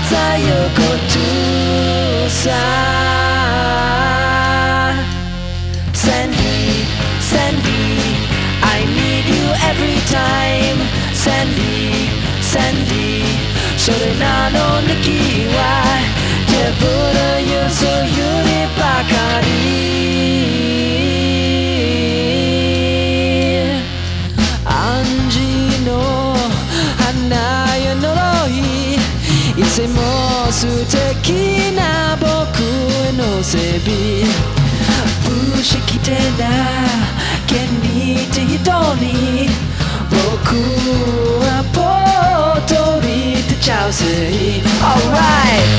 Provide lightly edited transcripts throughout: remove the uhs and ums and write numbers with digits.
a yoko to Sandy, Sandy, I need you every time. Sandy, Sandy, それなの抜きは手ぶらゆそうよりばかり。暗示の花や呪い、いつも素敵な僕への背び不思議でな現にって人に僕はぽっとり出ちゃうぜ。 Alright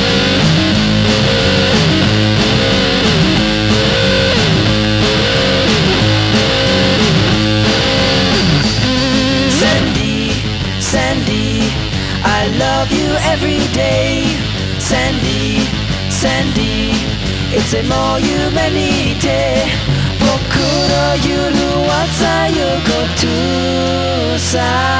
Sandy, I love you every day. Sandy, Sandy, いつも夢見て僕の夜はさゆことさ。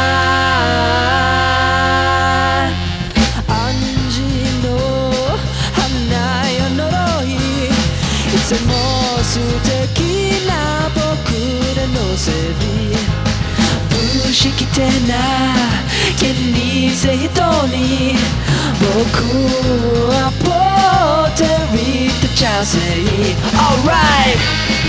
暗示の花や呪い、いつも素敵な僕らのせい不思議でな現にせ人に僕はぽっとり出ちゃうぜ。 Alright